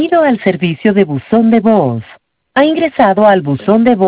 Bienvenido al servicio de buzón de voz. Ha ingresado al buzón de voz